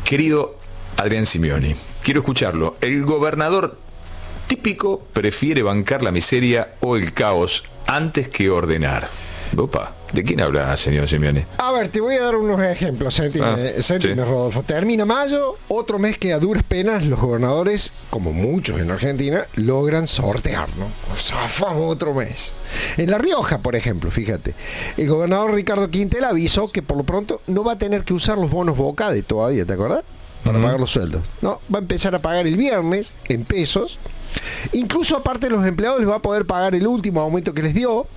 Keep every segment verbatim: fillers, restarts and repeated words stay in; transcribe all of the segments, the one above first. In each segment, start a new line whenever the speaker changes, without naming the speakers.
Querido Adrián Simioni, quiero escucharlo. El gobernador típico prefiere bancar la miseria o el caos antes que ordenar. Opa, ¿de quién habla, señor Simioni?
A ver, te voy a dar unos ejemplos, Sentime,
ah,
Sentime
sí.
Rodolfo. Termina mayo, otro mes que a duras penas los gobernadores, como muchos en Argentina, logran sortear, ¿no? Zafamos otro mes. En La Rioja, por ejemplo, fíjate, el gobernador Ricardo Quintela avisó que por lo pronto no va a tener que usar los bonos Bocade todavía, ¿te acordás? Para uh-huh. pagar los sueldos. No, va a empezar a pagar el viernes en pesos. Incluso aparte de los empleados les va a poder pagar el último aumento que les dio.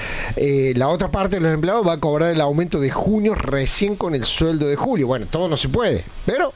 Eh, la otra parte de los empleados va a cobrar el aumento de junio recién con el sueldo de julio. Bueno, todo no se puede, pero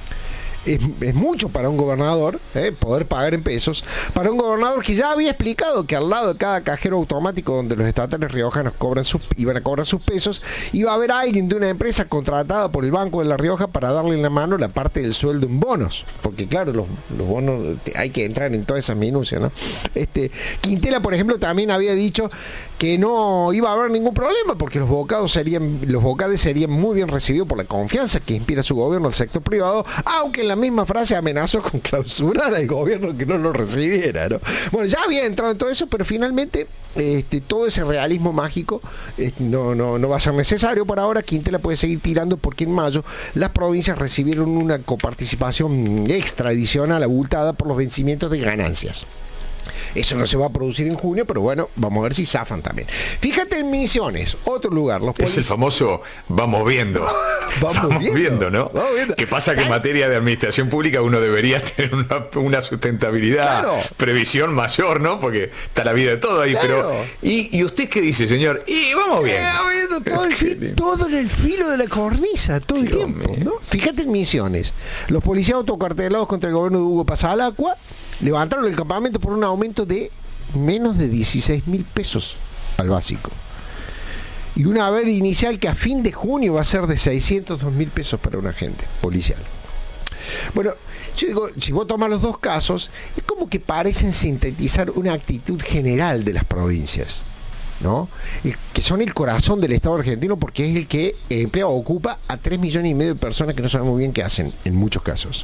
es, es mucho para un gobernador eh, poder pagar en pesos, para un gobernador que ya había explicado que al lado de cada cajero automático donde los estatales riojanos cobran sus, iban a cobrar sus pesos, iba a haber alguien de una empresa contratada por el Banco de La Rioja para darle en la mano la parte del sueldo en bonos, porque claro, los, los bonos hay que entrar en todas esas minucias, ¿no? Este, Quintela, por ejemplo, también había dicho que no iba a haber ningún problema porque los bocados serían, los bocades serían muy bien recibidos por la confianza que inspira su gobierno al sector privado, aunque en la misma frase amenazó con clausurar al gobierno que no lo recibiera, ¿no? Bueno, ya había entrado en todo eso, pero finalmente este, todo ese realismo mágico este, no, no, no va a ser necesario por ahora. Quintela puede seguir tirando porque en mayo las provincias recibieron una coparticipación extra adicional abultada por los vencimientos de ganancias. Eso no se va a producir en junio, pero bueno, vamos a ver si zafan también. Fíjate en Misiones, otro lugar. Los
es el famoso vamos viendo.
Vamos,
vamos
viendo,
viendo, ¿no?
Vamos viendo.
¿Qué pasa? Que en materia de administración pública uno debería tener una, una sustentabilidad, claro. previsión mayor, ¿no? Porque está la vida de todo ahí. Claro. Pero ¿y, ¿Y usted qué dice, señor? Y vamos bien.
Vamos viendo todo, el filo, todo en el filo de la cornisa, todo el Dios tiempo, ¿no? Fíjate en Misiones. Los policías autocartelados contra el gobierno de Hugo Pasalacqua levantaron el campamento por un aumento de menos de dieciséis mil pesos al básico. Y una haber inicial que a fin de junio va a ser de seiscientos dos mil pesos para un agente policial. Bueno, yo digo, si vos tomás los dos casos, es como que parecen sintetizar una actitud general de las provincias, ¿no? El, que son el corazón del Estado argentino porque es el que el empleo ocupa a tres millones y medio de personas que no saben muy bien qué hacen en muchos casos.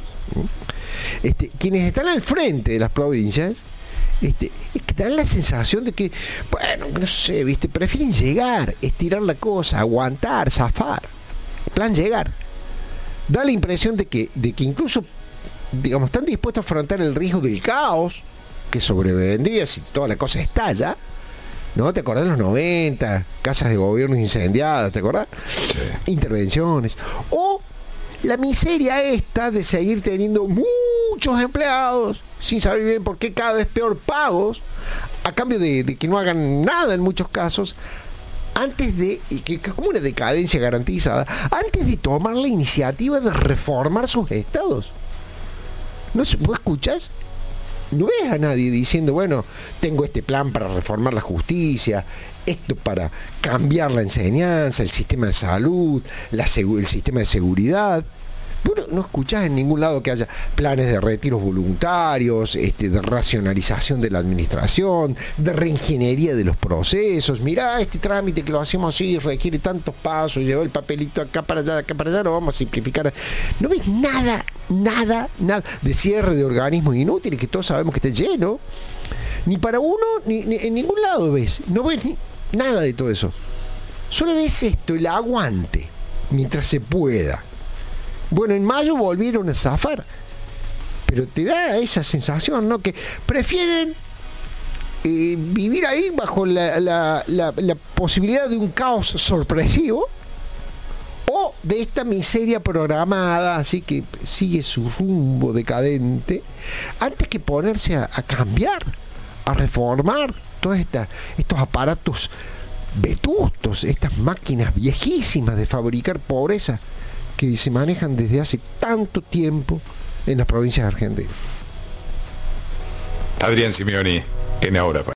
Este, quienes están al frente de las provincias este, es que dan la sensación de que, bueno, no sé, viste, prefieren llegar, estirar la cosa, aguantar, zafar, plan llegar. Da la impresión de que, de que incluso, digamos, están dispuestos a afrontar el riesgo del caos que sobrevendría si toda la cosa estalla. ¿No? ¿Te acordás de los noventa? Casas de gobierno incendiadas, ¿te acordás? Sí. Intervenciones. O la miseria esta de seguir teniendo muchos empleados sin saber bien por qué cada vez peor pagos a cambio de, de que no hagan nada en muchos casos antes de, y que es como una decadencia garantizada, antes de tomar la iniciativa de reformar sus estados. ¿No? ¿Vos escuchás? No ves a nadie diciendo, bueno, tengo este plan para reformar la justicia, esto para cambiar la enseñanza, el sistema de salud, la segu- el sistema de seguridad. Bueno, no escuchás en ningún lado que haya planes de retiros voluntarios, este, de racionalización de la administración, de reingeniería de los procesos. Mirá, este trámite que lo hacemos así requiere tantos pasos, lleva el papelito acá para allá, acá para allá, lo vamos a simplificar. No ves nada, nada, nada de cierre de organismos inútiles, que todos sabemos que está lleno. Ni para uno, ni, ni en ningún lado ves. No ves ni, nada de todo eso. Solo ves esto, el aguante, mientras se pueda. Bueno, en mayo volvieron a zafar, pero te da esa sensación, ¿no? Que prefieren eh, vivir ahí bajo la, la, la, la posibilidad de un caos sorpresivo o de esta miseria programada, así que sigue su rumbo decadente, antes que ponerse a, a cambiar, a reformar todos esta, estos aparatos vetustos, estas máquinas viejísimas de fabricar pobreza que se manejan desde hace tanto tiempo en las provincias argentinas.
Adrián Simioni, en Ahora.